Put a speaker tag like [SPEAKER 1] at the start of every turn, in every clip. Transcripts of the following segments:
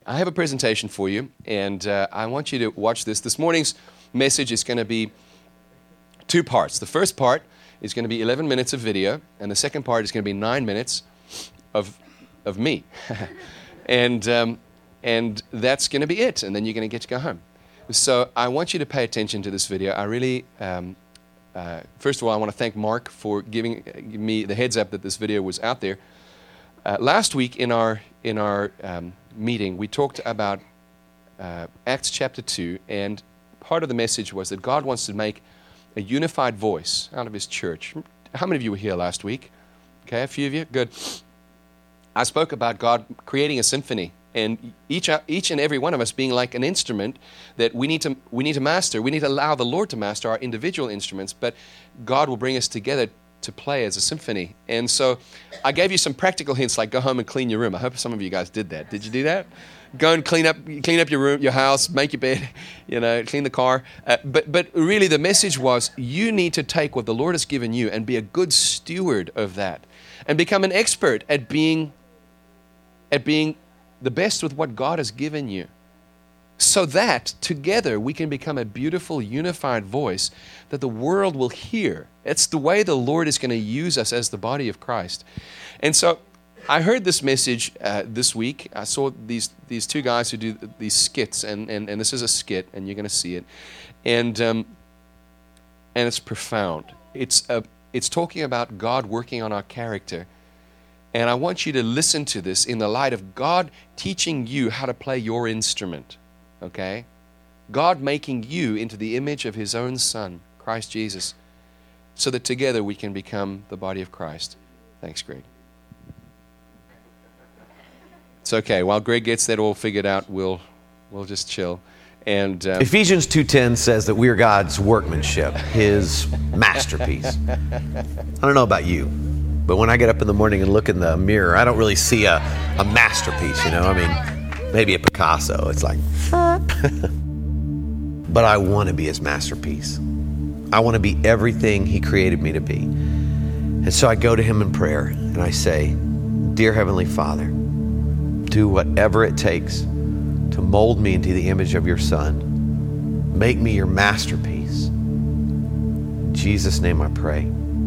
[SPEAKER 1] I have a presentation for you, and I want you to watch this. This morning's message is going to be two parts. The first part is going to be 11 minutes of video, and the second part is going to be 9 minutes of me. and that's going to be it, and then you're going to get to go home. So I want you to pay attention to this video. I really, first of all, I want to thank Mark for giving me the heads up that this video was out there. Last week in our meeting, we talked about Acts chapter 2, and part of the message was that God wants to make a unified voice out of His church. How many of you were here last week? Okay, a few of you? Good. I spoke about God creating a symphony, and each and every one of us being like an instrument that we need to master. We need to allow the Lord to master our individual instruments, but God will bring us together to play as a symphony. And so I gave you some practical hints, like go home and clean your room. I hope some of you guys did that. Did you do that? Go and clean up your room, your house, make your bed, clean the car. But really the message was you need to take what the Lord has given you and be a good steward of that and become an expert at being the best with what God has given you, so that together we can become a beautiful, unified voice that the world will hear. It's the way the Lord is going to use us as the body of Christ. And so I heard this message this week. I saw these two guys who do these skits, and this is a skit, and you're going to see it. And it's profound. It's talking about God working on our character. And I want you to listen to this in the light of God teaching you how to play your instrument. Okay? God making you into the image of His own Son, Christ Jesus, so that together we can become the body of Christ. Thanks, Greg. It's okay. While Greg gets that all figured out, we'll just chill. And
[SPEAKER 2] Ephesians 2:10 says that we are God's workmanship, His masterpiece. I don't know about you, but when I get up in the morning and look in the mirror, I don't really see a masterpiece, I mean, maybe a Picasso. It's like, but I want to be His masterpiece. I want to be everything He created me to be. And so I go to Him in prayer and I say, Dear Heavenly Father, do whatever it takes to mold me into the image of your Son. Make me your masterpiece. In Jesus' name I pray.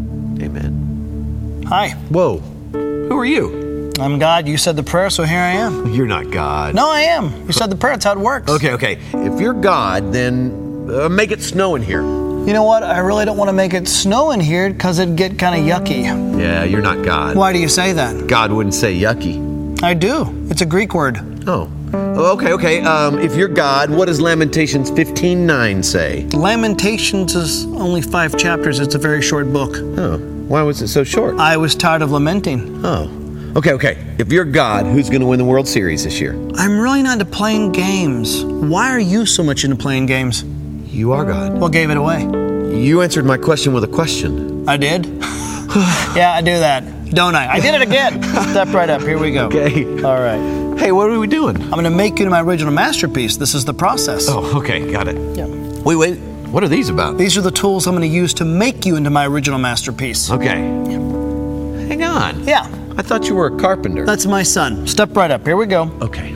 [SPEAKER 2] Amen.
[SPEAKER 3] Hi.
[SPEAKER 2] Whoa. Who are you?
[SPEAKER 3] I'm God. You said the prayer, so here I am.
[SPEAKER 2] You're not God.
[SPEAKER 3] No, I am. You said the prayer. That's how it works.
[SPEAKER 2] Okay. If you're God, then make it snow in here.
[SPEAKER 3] You know what? I really don't want to make it snow in here because it'd get kind of yucky.
[SPEAKER 2] Yeah, you're not God.
[SPEAKER 3] Why do you say that?
[SPEAKER 2] God wouldn't say yucky.
[SPEAKER 3] I do. It's a Greek word.
[SPEAKER 2] Oh, okay. If you're God, what does Lamentations 15:9 say?
[SPEAKER 3] Lamentations is only 5 chapters. It's a very short book.
[SPEAKER 2] Oh, why was it so short?
[SPEAKER 3] I was tired of lamenting.
[SPEAKER 2] Oh, okay. If you're God, who's going to win the World Series this year?
[SPEAKER 3] I'm really not into playing games. Why are you so much into playing games?
[SPEAKER 2] You are God.
[SPEAKER 3] What gave it away?
[SPEAKER 2] You answered my question with a question.
[SPEAKER 3] I did? Yeah, I do that. Don't I? I did it again. Step right up. Here we go.
[SPEAKER 2] Okay.
[SPEAKER 3] All right.
[SPEAKER 2] Hey, what are we doing?
[SPEAKER 3] I'm going to make you into my original masterpiece. This is the process.
[SPEAKER 2] Oh, okay. Got it.
[SPEAKER 3] Yeah.
[SPEAKER 2] Wait. What are these about?
[SPEAKER 3] These are the tools I'm going to use to make you into my original masterpiece.
[SPEAKER 2] Okay. Yeah. Hang on.
[SPEAKER 3] Yeah.
[SPEAKER 2] I thought you were a carpenter.
[SPEAKER 3] That's my son. Step right up. Here we go.
[SPEAKER 2] Okay.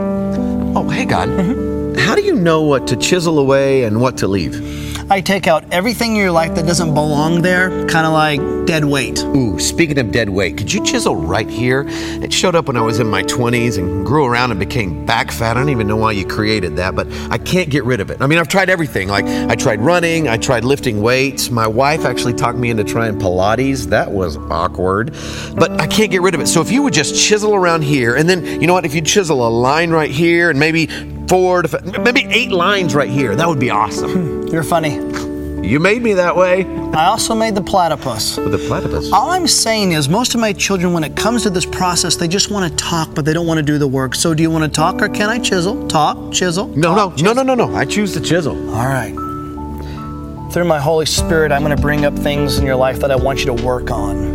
[SPEAKER 2] Oh, hey, God. Mm-hmm. How do you know what to chisel away and what to leave?
[SPEAKER 3] I take out everything in your life that doesn't belong there, kind of like dead weight.
[SPEAKER 2] Ooh, speaking of dead weight, could you chisel right here? It showed up when I was in my 20s and grew around and became back fat. I don't even know why you created that, but I can't get rid of it. I mean, I've tried everything. Like, I tried running, I tried lifting weights. My wife actually talked me into trying Pilates. That was awkward, but I can't get rid of it. So if you would just chisel around here, and then, you know what, if you chisel a line right here and maybe 4 to 5, maybe 8 lines right here, that would be awesome.
[SPEAKER 3] You're funny.
[SPEAKER 2] You made me that way.
[SPEAKER 3] I also made the platypus.
[SPEAKER 2] With the platypus?
[SPEAKER 3] All I'm saying is most of my children, when it comes to this process, they just want to talk, but they don't want to do the work. So do you want to talk or can I chisel? Talk, chisel.
[SPEAKER 2] No. I choose to chisel.
[SPEAKER 3] All right. Through my Holy Spirit, I'm going to bring up things in your life that I want you to work on.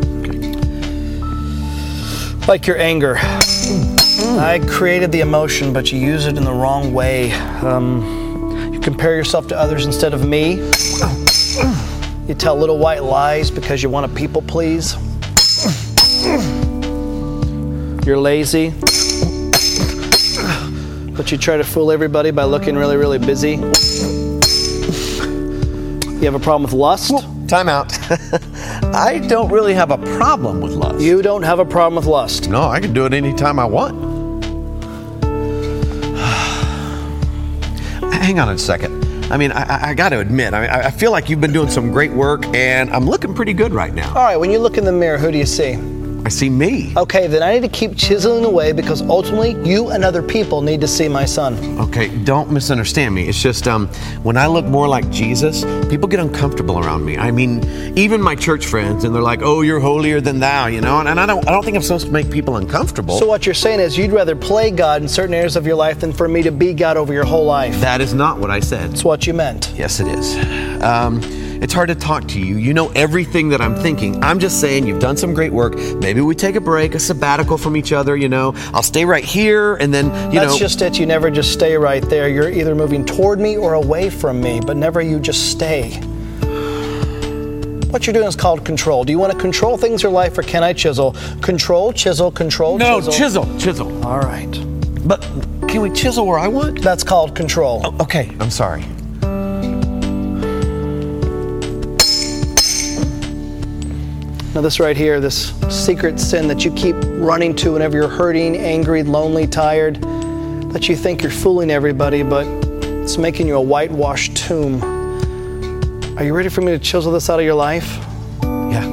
[SPEAKER 3] Like your anger. I created the emotion, but you use it in the wrong way. You compare yourself to others instead of me. You tell little white lies because you want to people please. You're lazy. But you try to fool everybody by looking really, really busy. You have a problem with lust?
[SPEAKER 2] Time out. I don't really have a problem with lust.
[SPEAKER 3] You don't have a problem with lust?
[SPEAKER 2] No, I can do it anytime I want. Hang on a second. I mean, I got to admit, I feel like you've been doing some great work, and I'm looking pretty good right now.
[SPEAKER 3] All right, when you look in the mirror, who do you see?
[SPEAKER 2] I see me.
[SPEAKER 3] Okay, then I need to keep chiseling away because ultimately you and other people need to see my son.
[SPEAKER 2] Okay, don't misunderstand me. It's just when I look more like Jesus, people get uncomfortable around me. I mean, even my church friends, and they're like, "Oh, you're holier than thou," you know. And I don't think I'm supposed to make people uncomfortable.
[SPEAKER 3] So what you're saying is you'd rather play God in certain areas of your life than for me to be God over your whole life.
[SPEAKER 2] That is not what I said.
[SPEAKER 3] That's what you meant.
[SPEAKER 2] Yes, it is. It's hard to talk to you. You know everything that I'm thinking. I'm just saying you've done some great work. Maybe we take a break, a sabbatical from each other, you know. I'll stay right here, and then,
[SPEAKER 3] That's just it. You never just stay right there. You're either moving toward me or away from me, but never you just stay. What you're doing is called control. Do you want to control things in your life, or can I chisel? Control, chisel, control,
[SPEAKER 2] No,
[SPEAKER 3] chisel.
[SPEAKER 2] chisel.
[SPEAKER 3] All right.
[SPEAKER 2] But can we chisel where I want?
[SPEAKER 3] That's called control.
[SPEAKER 2] Oh, okay, I'm sorry.
[SPEAKER 3] Now this right here, this secret sin that you keep running to whenever you're hurting, angry, lonely, tired, that you think you're fooling everybody, but it's making you a whitewashed tomb. Are you ready for me to chisel this out of your life?
[SPEAKER 2] Yeah.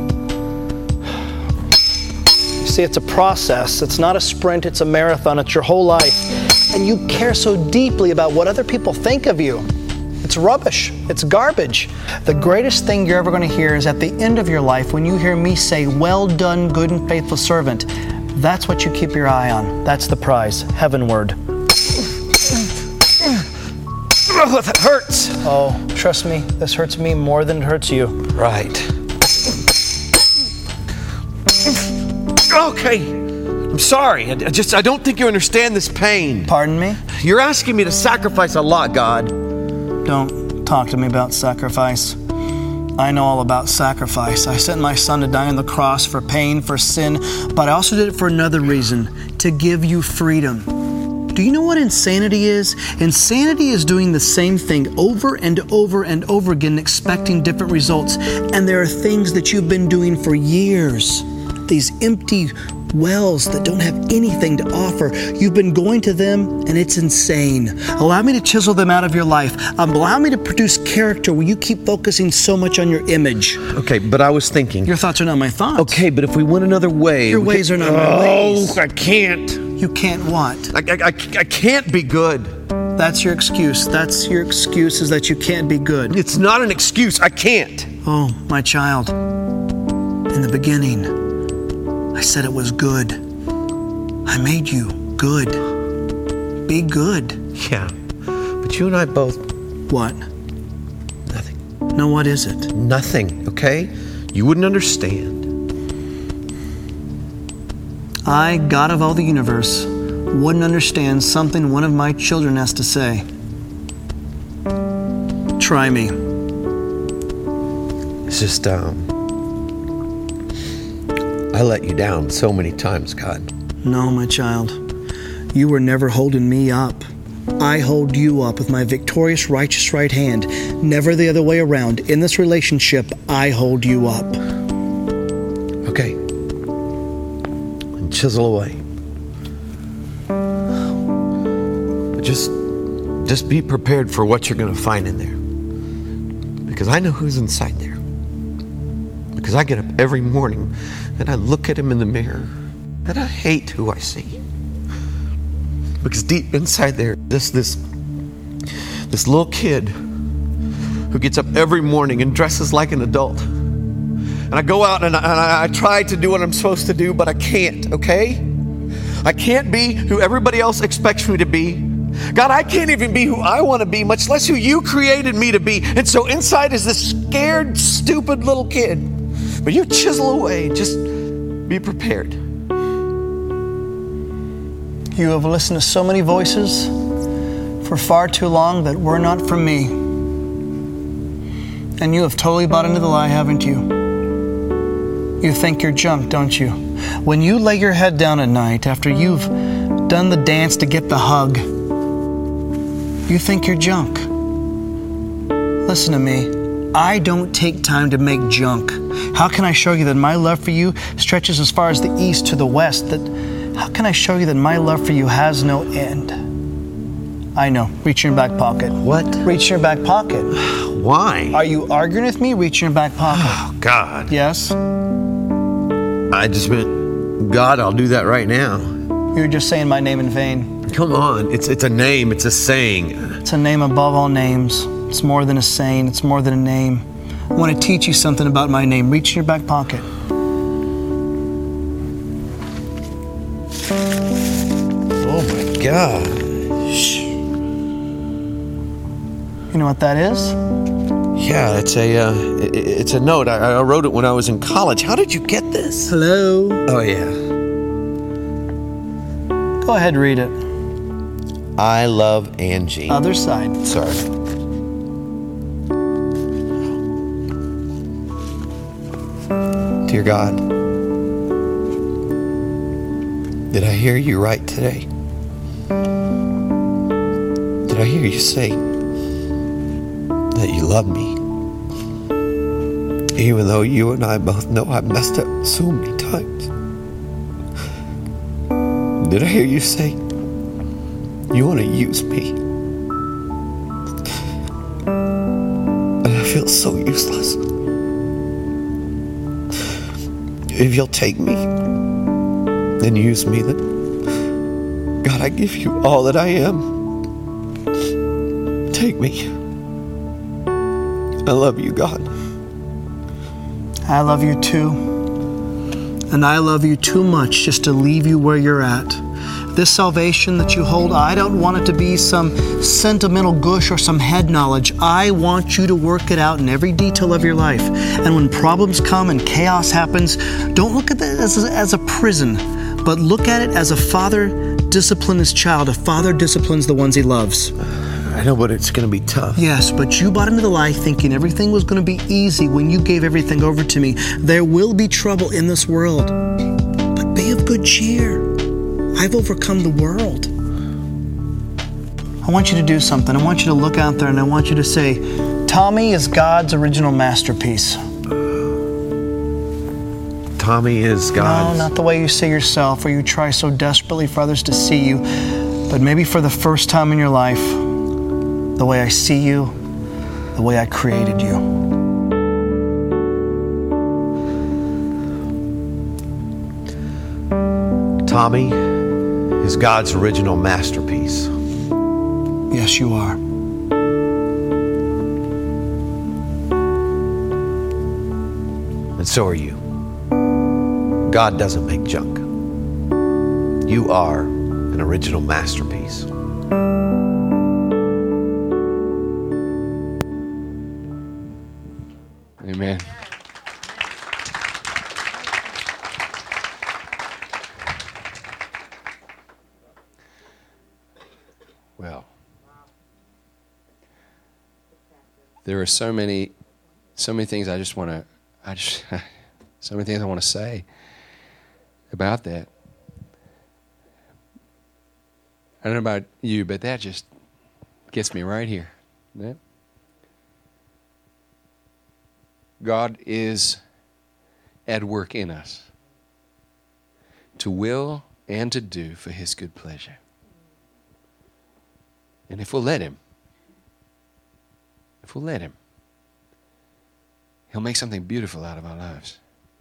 [SPEAKER 3] You see, it's a process. It's not a sprint, it's a marathon. It's your whole life. And you care so deeply about what other people think of you. It's rubbish. It's garbage. The greatest thing you're ever going to hear is at the end of your life when you hear me say, "Well done, good and faithful servant." That's what you keep your eye on. That's the prize, heavenward.
[SPEAKER 2] Oh, that hurts.
[SPEAKER 3] Oh, trust me, this hurts me more than it hurts you.
[SPEAKER 2] Right. Okay. I'm sorry. I don't think you understand this pain.
[SPEAKER 3] Pardon me?
[SPEAKER 2] You're asking me to sacrifice a lot, God.
[SPEAKER 3] Don't talk to me about sacrifice. I know all about sacrifice. I sent my son to die on the cross for pain, for sin, but I also did it for another reason, to give you freedom. Do you know what insanity is? Insanity is doing the same thing over and over and over again, expecting different results. And there are things that you've been doing for years. These empty wells that don't have anything to offer. You've been going to them and it's insane. Allow me to chisel them out of your life. Allow me to produce character where you keep focusing so much on your image.
[SPEAKER 2] Okay, but I was thinking.
[SPEAKER 3] Your thoughts are not my thoughts.
[SPEAKER 2] Okay, but if we went another way.
[SPEAKER 3] Your ways are not my ways.
[SPEAKER 2] Oh, I can't.
[SPEAKER 3] You can't what?
[SPEAKER 2] I can't be good.
[SPEAKER 3] That's your excuse. That's your excuse, is that you can't be good.
[SPEAKER 2] It's not an excuse. I can't.
[SPEAKER 3] Oh, my child. In the beginning, I said it was good. I made you good. Be good.
[SPEAKER 2] Yeah, but you and I both.
[SPEAKER 3] What?
[SPEAKER 2] Nothing.
[SPEAKER 3] No, what is it?
[SPEAKER 2] Nothing, okay? You wouldn't understand.
[SPEAKER 3] I, God of all the universe, wouldn't understand something one of my children has to say. Try me.
[SPEAKER 2] It's just, I let you down so many times, God.
[SPEAKER 3] No, my child. You were never holding me up. I hold you up with my victorious, righteous right hand. Never the other way around. In this relationship, I hold you up.
[SPEAKER 2] Okay. And chisel away. But just be prepared for what you're going to find in there. Because I know who's inside there. Because I get up every morning and I look at him in the mirror and I hate who I see. Because deep inside there, this little kid who gets up every morning and dresses like an adult. And I go out and I try to do what I'm supposed to do, but I can't, okay? I can't be who everybody else expects me to be. God, I can't even be who I want to be, much less who you created me to be. And so inside is this scared, stupid little kid. But you chisel away, just be prepared.
[SPEAKER 3] You have listened to so many voices for far too long that were not from me. And you have totally bought into the lie, haven't you? You think you're junk, don't you? When you lay your head down at night after you've done the dance to get the hug, You think you're junk. Listen to me. I don't take time to make junk. How can I show you that my love for you stretches as far as the east to the west? How can I show you that my love for you has no end? I know. Reach in your back pocket.
[SPEAKER 2] What?
[SPEAKER 3] Reach in your back pocket.
[SPEAKER 2] Why?
[SPEAKER 3] Are you arguing with me? Reach in your back pocket.
[SPEAKER 2] Oh, God.
[SPEAKER 3] Yes?
[SPEAKER 2] I just meant, God, I'll do that right now.
[SPEAKER 3] You're just saying my name in vain.
[SPEAKER 2] Come on. It's a name. It's a saying.
[SPEAKER 3] It's a name above all names. It's more than a saying. It's more than a name. I want to teach you something about my name. Reach in your back pocket.
[SPEAKER 2] Oh, my gosh.
[SPEAKER 3] You know what that is?
[SPEAKER 2] Yeah, it's a note. I wrote it when I was in college. How did you get this?
[SPEAKER 3] Hello?
[SPEAKER 2] Oh, yeah.
[SPEAKER 3] Go ahead, read it.
[SPEAKER 2] I love Angie.
[SPEAKER 3] Other side.
[SPEAKER 2] Sorry. Dear God, did I hear you right today? Did I hear you say that you love me? Even though you and I both know I've messed up so many times. Did I hear you say you want to use me? And I feel so useless. If you'll take me and use me, then God, I give you all that I am. Take me. I love you, God.
[SPEAKER 3] I love you too. And I love you too much just to leave you where you're at. This salvation that you hold, I don't want it to be some sentimental gush or some head knowledge. I want you to work it out in every detail of your life. And when problems come and chaos happens, don't look at that as a prison, but look at it as a father disciplines his child. A father disciplines the ones he loves.
[SPEAKER 2] I know, but it's going to be tough.
[SPEAKER 3] Yes, but you bought into the lie thinking everything was going to be easy when you gave everything over to me. There will be trouble in this world, but be of good cheer. I've overcome the world. I want you to do something. I want you to look out there and I want you to say, Tommy is God's original masterpiece.
[SPEAKER 2] Tommy is God's...
[SPEAKER 3] No, not the way you see yourself or you try so desperately for others to see you, but maybe for the first time in your life, the way I see you, the way I created you.
[SPEAKER 2] Tommy is God's original masterpiece.
[SPEAKER 3] Yes, you are.
[SPEAKER 2] And so are you. God doesn't make junk. You are an original masterpiece.
[SPEAKER 1] Amen. Well, there are so many things I just want to, so many things I want to say about that. I don't know about you, but that just gets me right here. Yeah. God is at work in us to will and to do for His good pleasure. And if we'll let Him, He'll make something beautiful out of our lives.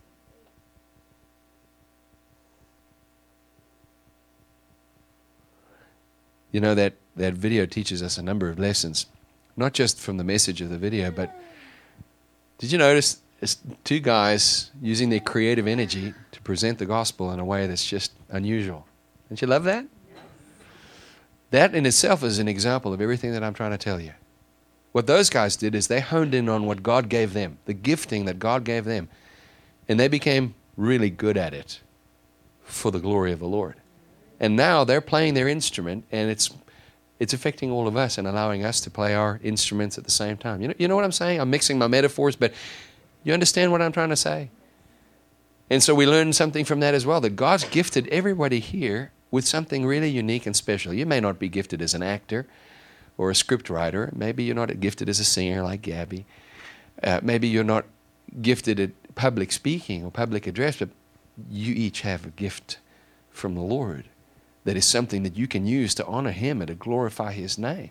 [SPEAKER 1] You know, that video teaches us a number of lessons, not just from the message of the video, but did you notice it's two guys using their creative energy to present the gospel in a way that's just unusual? Don't you love that? That in itself is an example of everything that I'm trying to tell you. What those guys did is they honed in on what God gave them, the gifting that God gave them, and they became really good at it for the glory of the Lord. And now they're playing their instrument, and it's affecting all of us and allowing us to play our instruments at the same time. You know what I'm saying? I'm mixing my metaphors, but you understand what I'm trying to say? And so we learn something from that as well, that God's gifted everybody here with something really unique and special. You may not be gifted as an actor or a script writer. Maybe you're not gifted as a singer like Gabby. Maybe you're not gifted at public speaking or public address, but you each have a gift from the Lord that is something that you can use to honor Him and to glorify His name.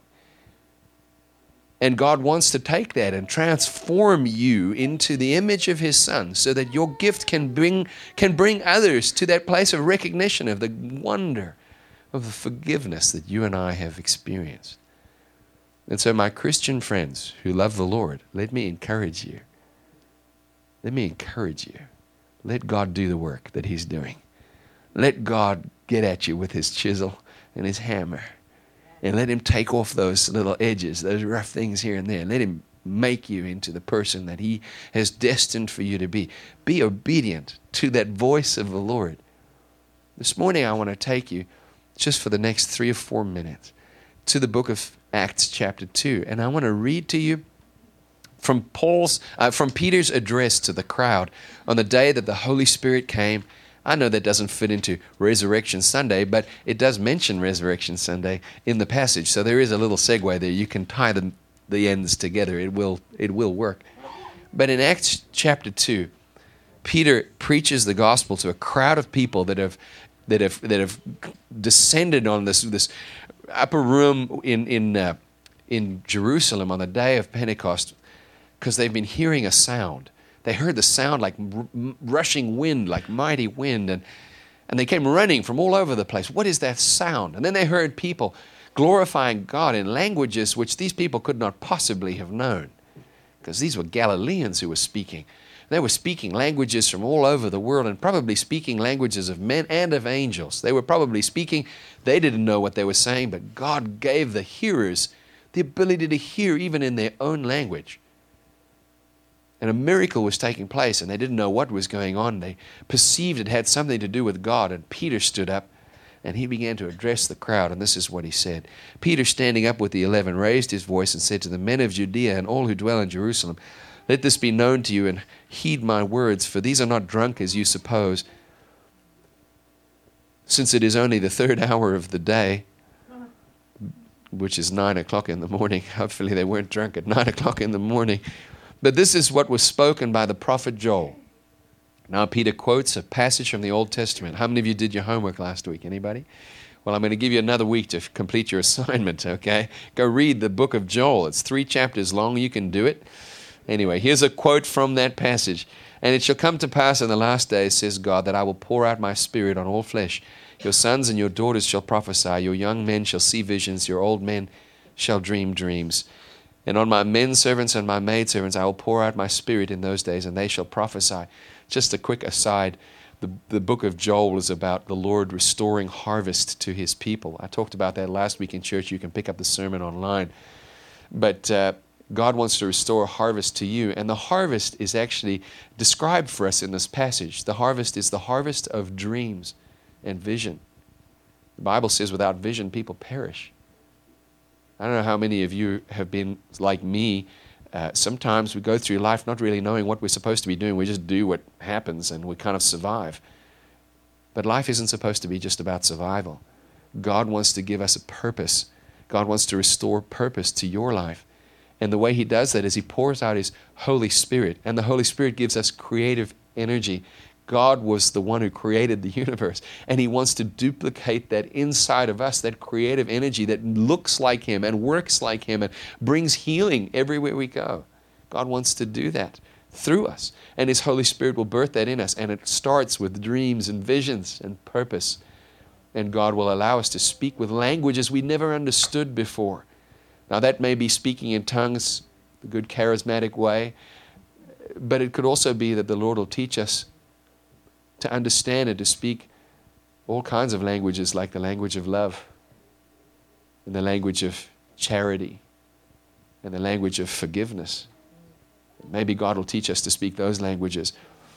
[SPEAKER 1] And God wants to take that and transform you into the image of His Son so that your gift can bring others to that place of recognition of the wonder of the forgiveness that you and I have experienced. And so my Christian friends who love the Lord, let me encourage you. Let me encourage you. Let God do the work that He's doing. Let God get at you with His chisel and His hammer. And let Him take off those little edges, those rough things here and there. Let Him make you into the person that He has destined for you to be. Be obedient to that voice of the Lord. This morning I want to take you, just for the next 3 or 4 minutes, to the book of Acts chapter 2. And I want to read to you from Peter's address to the crowd on the day that the Holy Spirit came. I know that doesn't fit into Resurrection Sunday, but it does mention Resurrection Sunday in the passage. So there is a little segue there. You can tie the ends together. It will work. But in Acts chapter 2, Peter preaches the gospel to a crowd of people that have descended on this upper room in Jerusalem on the day of Pentecost, because they've been hearing a sound. They heard the sound like rushing wind, like mighty wind, and they came running from all over the place. What is that sound? And then they heard people glorifying God in languages which these people could not possibly have known, because these were Galileans who were speaking. They were speaking languages from all over the world, and probably speaking languages of men and of angels. They were probably speaking, they didn't know what they were saying, but God gave the hearers the ability to hear even in their own language. And a miracle was taking place, and they didn't know what was going on. They perceived it had something to do with God, and Peter stood up, and he began to address the crowd, and this is what he said. Peter, standing up with the 11, raised his voice and said to the men of Judea and all who dwell in Jerusalem, "Let this be known to you, and heed my words, for these are not drunk as you suppose, since it is only the 3rd hour of the day," which is 9 o'clock in the morning. Hopefully they weren't drunk at 9 o'clock in the morning. But this is what was spoken by the prophet Joel. Now Peter quotes a passage from the Old Testament. How many of you did your homework last week? Anybody? Well, I'm going to give you another week to complete your assignment, okay? Go read the book of Joel. It's 3 chapters long. You can do it. Anyway, here's a quote from that passage. "And it shall come to pass in the last days, says God, that I will pour out my spirit on all flesh. Your sons and your daughters shall prophesy. Your young men shall see visions. Your old men shall dream dreams. And on my men servants and my maid servants I will pour out my spirit in those days, and they shall prophesy." Just a quick aside, the book of Joel is about the Lord restoring harvest to His people. I talked about that last week in church. You can pick up the sermon online. But God wants to restore harvest to you, and the harvest is actually described for us in this passage. The harvest is the harvest of dreams and vision. The Bible says without vision people perish. I don't know how many of you have been like me. Sometimes we go through life not really knowing what we're supposed to be doing. We just do what happens and we kind of survive. But life isn't supposed to be just about survival. God wants to give us a purpose. God wants to restore purpose to your life. And the way He does that is He pours out His Holy Spirit. And the Holy Spirit gives us creative energy. God was the one who created the universe, and He wants to duplicate that inside of us, that creative energy that looks like Him and works like Him and brings healing everywhere we go. God wants to do that through us, and His Holy Spirit will birth that in us, and it starts with dreams and visions and purpose. And God will allow us to speak with languages we never understood before. Now that may be speaking in tongues, the good charismatic way, but it could also be that the Lord will teach us to understand and to speak all kinds of languages, like the language of love, and the language of charity, and the language of forgiveness. Maybe God will teach us to speak those languages.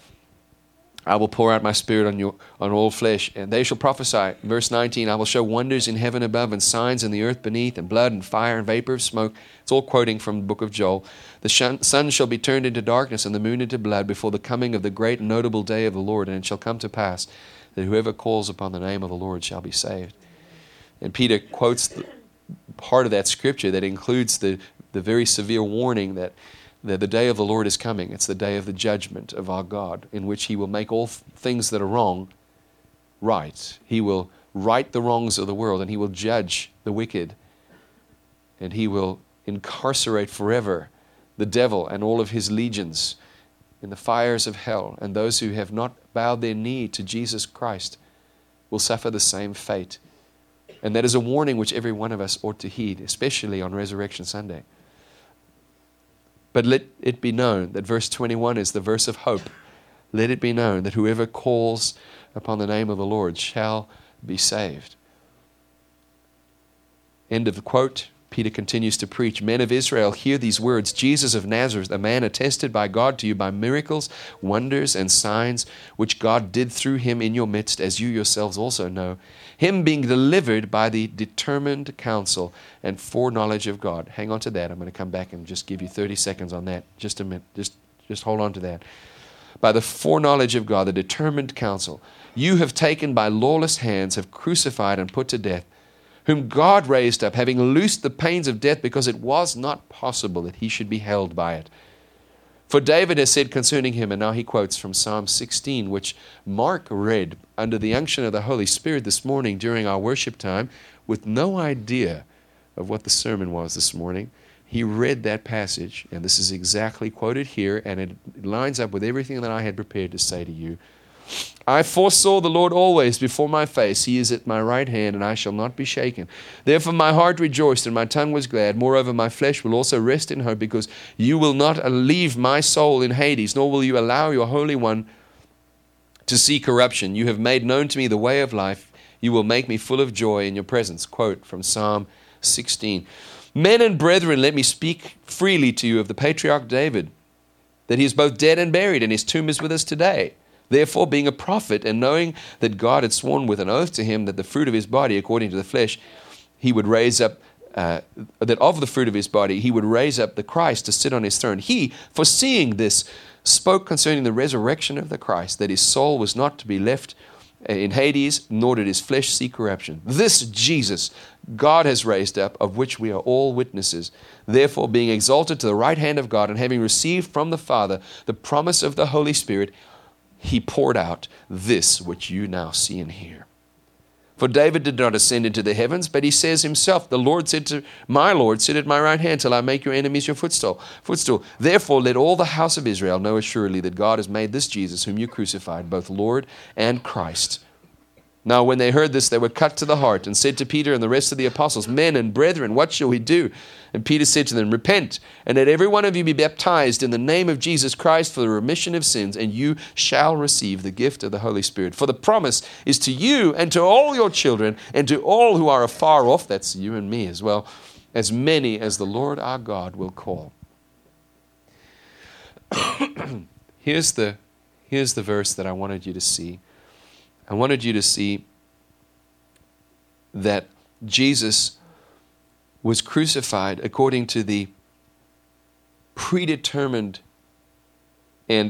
[SPEAKER 1] "I will pour out my spirit on all flesh, and they shall prophesy." Verse 19, "I will show wonders in heaven above and signs in the earth beneath, and blood and fire and vapor of smoke." It's all quoting from the book of Joel. "The sun shall be turned into darkness and the moon into blood before the coming of the great and notable day of the Lord. And it shall come to pass that whoever calls upon the name of the Lord shall be saved." And Peter quotes part of that scripture that includes the very severe warning that the day of the Lord is coming. It's the day of the judgment of our God, in which He will make all things that are wrong right. He will right the wrongs of the world, and He will judge the wicked, and He will incarcerate forever the devil and all of his legions in the fires of hell, and those who have not bowed their knee to Jesus Christ will suffer the same fate. And that is a warning which every one of us ought to heed, especially on Resurrection Sunday. But let it be known that verse 21 is the verse of hope. Let it be known that whoever calls upon the name of the Lord shall be saved. End of the quote. Peter continues to preach. Men of Israel, hear these words. Jesus of Nazareth, a man attested by God to you by miracles, wonders, and signs, which God did through him in your midst, as you yourselves also know. Him being delivered by the determined counsel and foreknowledge of God. Hang on to that. I'm going to come back and just give you 30 seconds on that. Just a minute. Just hold on to that. By the foreknowledge of God, the determined counsel, you have taken by lawless hands, have crucified and put to death, whom God raised up, having loosed the pains of death, because it was not possible that he should be held by it. For David has said concerning him, and now he quotes from Psalm 16, which Mark read under the unction of the Holy Spirit this morning during our worship time, with no idea of what the sermon was this morning. He read that passage, and this is exactly quoted here, and it lines up with everything that I had prepared to say to you. I foresaw the Lord always before my face. He is at my right hand, and I shall not be shaken. Therefore my heart rejoiced, and my tongue was glad. Moreover, my flesh will also rest in hope, because you will not leave my soul in Hades, nor will you allow your Holy One to see corruption. You have made known to me the way of life. You will make me full of joy in your presence. Quote from Psalm 16. Men and brethren, let me speak freely to you of the patriarch David, that he is both dead and buried, and his tomb is with us today. Therefore, being a prophet, and knowing that God had sworn with an oath to him that the fruit of his body, according to the flesh, he would raise up, that of the fruit of his body, he would raise up the Christ to sit on his throne. He, foreseeing this, spoke concerning the resurrection of the Christ, that his soul was not to be left in Hades, nor did his flesh see corruption. This Jesus God has raised up, of which we are all witnesses. Therefore, being exalted to the right hand of God, and having received from the Father the promise of the Holy Spirit, he poured out this which you now see and hear. For David did not ascend into the heavens, but he says himself, the Lord said to my Lord, sit at my right hand till I make your enemies your footstool. Therefore, let all the house of Israel know assuredly that God has made this Jesus, whom you crucified, both Lord and Christ. Now, when they heard this, they were cut to the heart, and said to Peter and the rest of the apostles, Men and brethren, what shall we do? And Peter said to them, Repent, and let every one of you be baptized in the name of Jesus Christ for the remission of sins, and you shall receive the gift of the Holy Spirit. For the promise is to you and to all your children, and to all who are afar off, that's you and me as well, as many as the Lord our God will call. Here's the verse that I wanted you to see. I wanted you to see that Jesus was crucified according to the predetermined and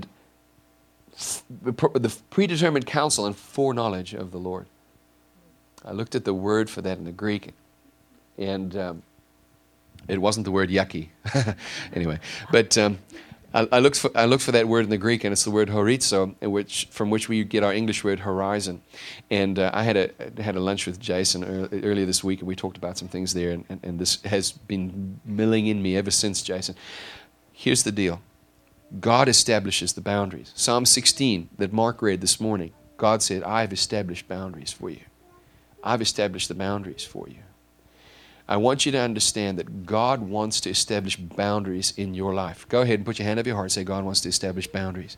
[SPEAKER 1] the predetermined counsel and foreknowledge of the Lord. I looked at the word for that in the Greek, and it wasn't the word yucky. Anyway, but I looked for that word in the Greek, and it's the word horizo, from which we get our English word horizon. And I had a lunch with Jason earlier this week, and we talked about some things there, and this has been milling in me ever since, Jason. Here's the deal. God establishes the boundaries. Psalm 16 that Mark read this morning, God said, I've established boundaries for you. I've established the boundaries for you. I want you to understand that God wants to establish boundaries in your life. Go ahead and put your hand over your heart and say, God wants to establish boundaries.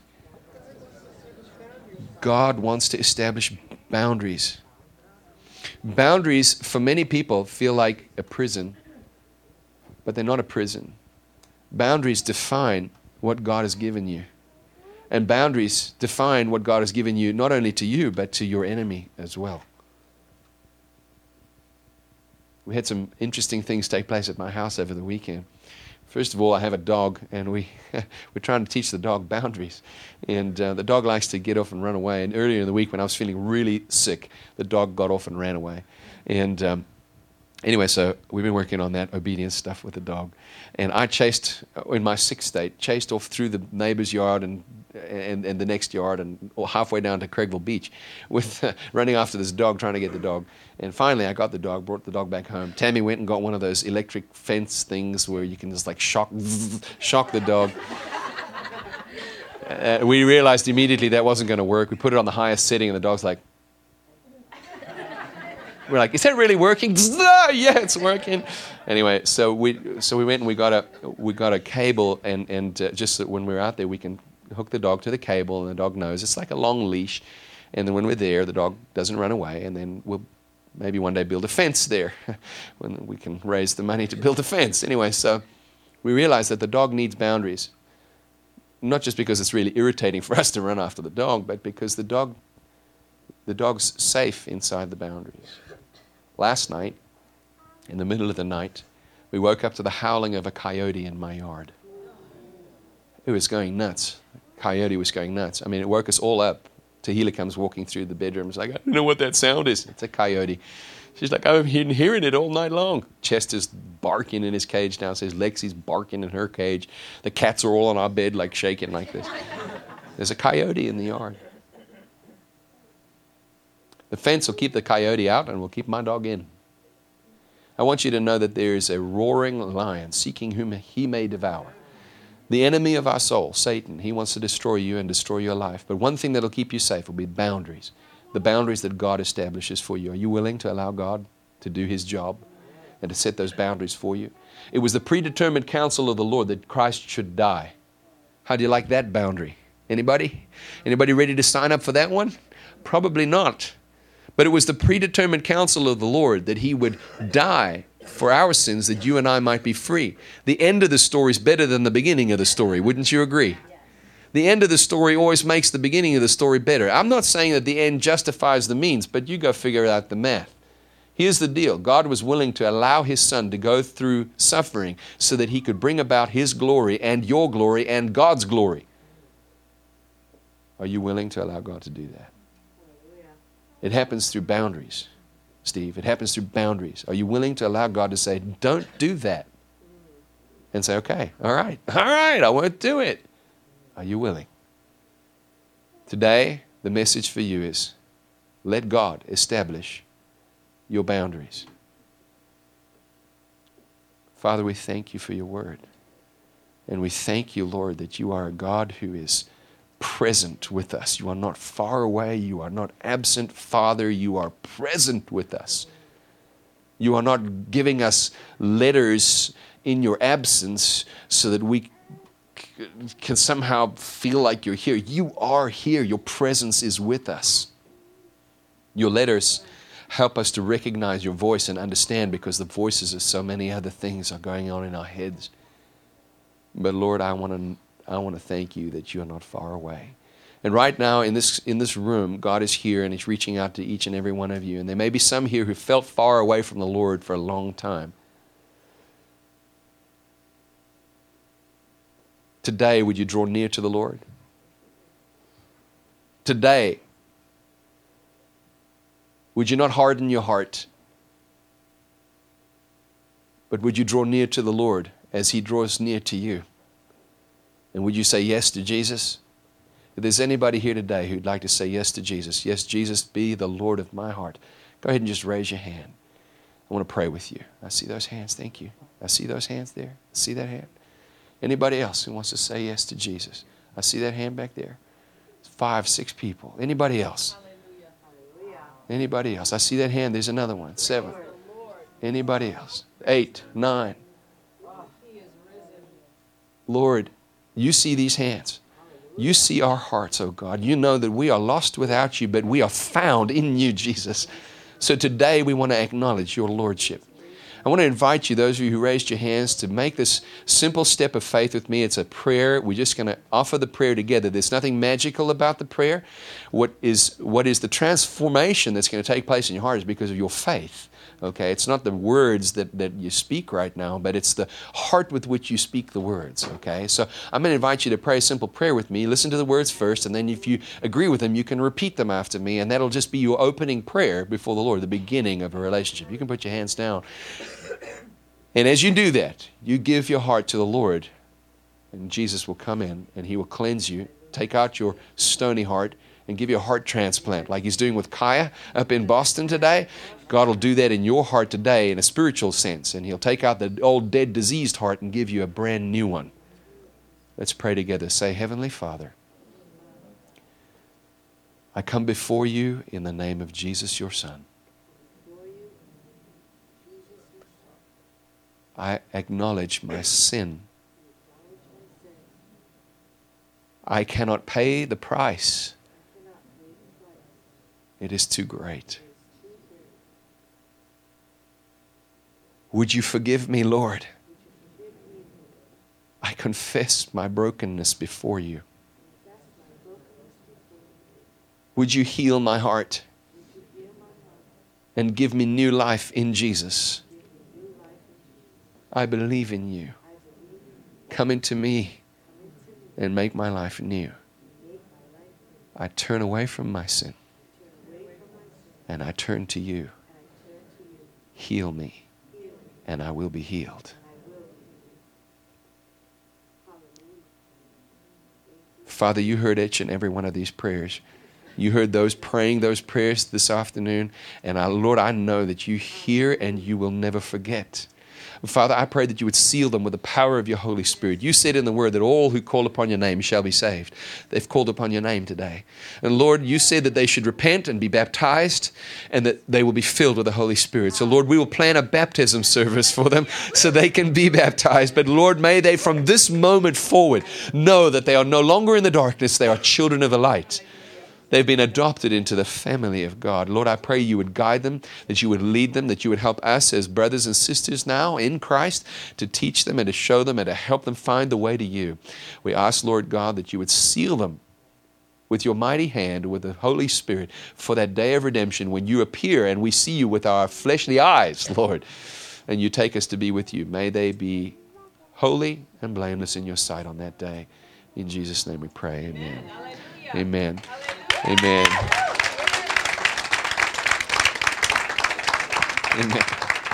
[SPEAKER 1] God wants to establish boundaries. Boundaries, for many people, feel like a prison, but they're not a prison. Boundaries define what God has given you. And boundaries define what God has given you, not only to you, but to your enemy as well. We had some interesting things take place at my house over the weekend. First of all, I have a dog, and we're trying to teach the dog boundaries. And the dog likes to get off and run away. And earlier in the week, when I was feeling really sick, the dog got off and ran away. And Anyway, so we've been working on that obedience stuff with the dog. And I chased, in my sick state, chased off through the neighbor's yard and the next yard and halfway down to Craigville Beach with running after this dog, trying to get the dog. And finally, I got the dog, brought the dog back home. Tammy went and got one of those electric fence things where you can just like shock the dog. We realized immediately that wasn't going to work. We put it on the highest setting, and the dog's like, we're like, is that really working? Yeah, it's working. Anyway, so we went and we got a cable, and just so when we're out there, we can hook the dog to the cable, and the dog knows it's like a long leash. And then when we're there, the dog doesn't run away, and then we'll maybe one day build a fence there when we can raise the money to build a fence. Anyway, so we realized that the dog needs boundaries, not just because it's really irritating for us to run after the dog, but because the dog's safe inside the boundaries. Last night, in the middle of the night, we woke up to the howling of a coyote in my yard. It was going nuts. Coyote was going nuts. I mean, it woke us all up. Tahila comes walking through the bedroom. It's like, I don't know what that sound is. It's a coyote. She's like, I've been hearing it all night long. Chester's barking in his cage downstairs. Lexi's barking in her cage. The cats are all on our bed, like shaking like this. There's a coyote in the yard. The fence will keep the coyote out and will keep my dog in. I want you to know that there is a roaring lion seeking whom he may devour. The enemy of our soul, Satan, he wants to destroy you and destroy your life. But one thing that will keep you safe will be boundaries. The boundaries that God establishes for you. Are you willing to allow God to do his job and to set those boundaries for you? It was the predetermined counsel of the Lord that Christ should die. How do you like that boundary? Anybody? Anybody ready to sign up for that one? Probably not. But it was the predetermined counsel of the Lord that he would die for our sins that you and I might be free. The end of the story is better than the beginning of the story. Wouldn't you agree? The end of the story always makes the beginning of the story better. I'm not saying that the end justifies the means, but you go figure out the math. Here's the deal. God was willing to allow his son to go through suffering so that he could bring about his glory and your glory and God's glory. Are you willing to allow God to do that? It happens through boundaries, Steve. It happens through boundaries. Are you willing to allow God to say, don't do that? And say, okay, all right, I won't do it. Are you willing? Today, the message for you is, let God establish your boundaries. Father, we thank you for your word. And we thank you, Lord, that you are a God who is present with us. You are not far away. You are not absent, Father. You are present with us. You are not giving us letters in your absence so that we can somehow feel like you're here. You are here. Your presence is with us. Your letters help us to recognize your voice and understand, because the voices of so many other things are going on in our heads. But Lord, I want to thank you that you are not far away. And right now in this room, God is here and he's reaching out to each and every one of you. And there may be some here who felt far away from the Lord for a long time. Today, would you draw near to the Lord? Today, would you not harden your heart, but would you draw near to the Lord as he draws near to you? And would you say yes to Jesus? If there's anybody here today who'd like to say yes to Jesus, yes, Jesus, be the Lord of my heart, go ahead and just raise your hand. I want to pray with you. I see those hands. Thank you. I see those hands there. I see that hand. Anybody else who wants to say yes to Jesus? I see that hand back there. 5, 6 people. Anybody else? Anybody else? I see that hand. There's another one. 7. Anybody else? 8, 9. Lord, you see these hands. You see our hearts, oh God. You know that we are lost without you, but we are found in you, Jesus. So today we want to acknowledge your Lordship. I want to invite you, those of you who raised your hands, to make this simple step of faith with me. It's a prayer. We're just going to offer the prayer together. There's nothing magical about the prayer. What is the transformation that's going to take place in your heart is because of your faith. Okay, it's not the words that you speak right now, but it's the heart with which you speak the words. Okay, so I'm going to invite you to pray a simple prayer with me. Listen to the words first, and then if you agree with them, you can repeat them after me, and that'll just be your opening prayer before the Lord, the beginning of a relationship. You can put your hands down. And as you do that, you give your heart to the Lord, and Jesus will come in, and He will cleanse you, take out your stony heart, and give you a heart transplant like He's doing with Kaya up in Boston today. God will do that in your heart today in a spiritual sense, and He'll take out the old dead diseased heart and give you a brand new one. Let's pray together. Say, Heavenly Father, I come before you in the name of Jesus, your Son. I acknowledge my sin. I cannot pay the price. It is too great. Would you forgive me, Lord? I confess my brokenness before you. Would you heal my heart and give me new life in Jesus? I believe in you. Come into me and make my life new. I turn away from my sin. And I turn to you. Heal me, and I will be healed. Father, you heard each and every one of these prayers. You heard those praying those prayers this afternoon. And Lord, I know that you hear and you will never forget. Father, I pray that you would seal them with the power of your Holy Spirit. You said in the Word that all who call upon your name shall be saved. They've called upon your name today. And Lord, you said that they should repent and be baptized and that they will be filled with the Holy Spirit. So Lord, we will plan a baptism service for them so they can be baptized. But Lord, may they from this moment forward know that they are no longer in the darkness. They are children of the light. They've been adopted into the family of God. Lord, I pray you would guide them, that you would lead them, that you would help us as brothers and sisters now in Christ to teach them and to show them and to help them find the way to you. We ask, Lord God, that you would seal them with your mighty hand, with the Holy Spirit, for that day of redemption when you appear and we see you with our fleshly eyes, Lord, and you take us to be with you. May they be holy and blameless in your sight on that day. In Jesus' name we pray. Amen. Amen. Amen. Amen.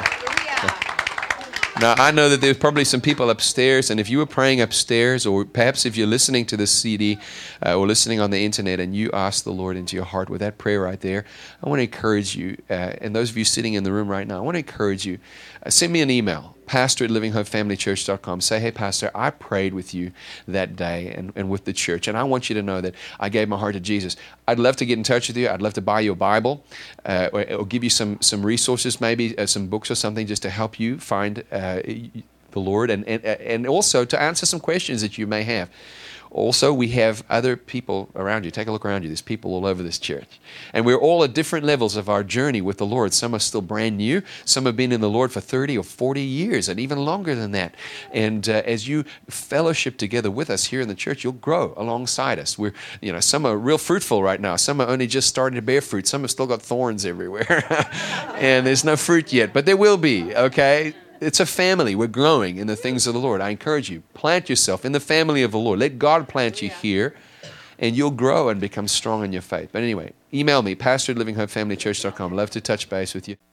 [SPEAKER 1] Now, I know that there's probably some people upstairs, and if you were praying upstairs, or perhaps if you're listening to this CD or listening on the internet and you ask the Lord into your heart with that prayer right there, I want to encourage you, and those of you sitting in the room right now, I want to encourage you, send me an email, pastor@livinghopefamilychurch.com. Say, hey, Pastor, I prayed with you that day and with the church, and I want you to know that I gave my heart to Jesus. I'd love to get in touch with you. I'd love to buy you a Bible or give you some resources, maybe some books or something just to help you find the Lord and also to answer some questions that you may have. Also, we have other people around you. Take a look around you. There's people all over this church. And we're all at different levels of our journey with the Lord. Some are still brand new. Some have been in the Lord for 30 or 40 years and even longer than that. And as you fellowship together with us here in the church, you'll grow alongside us. Some are real fruitful right now. Some are only just starting to bear fruit. Some have still got thorns everywhere. And there's no fruit yet. But there will be, okay? It's a family. We're growing in the things of the Lord. I encourage you, plant yourself in the family of the Lord. Let God plant you here, and you'll grow and become strong in your faith. But anyway, email me, pastor@livinghopefamilychurch.com. Love to touch base with you.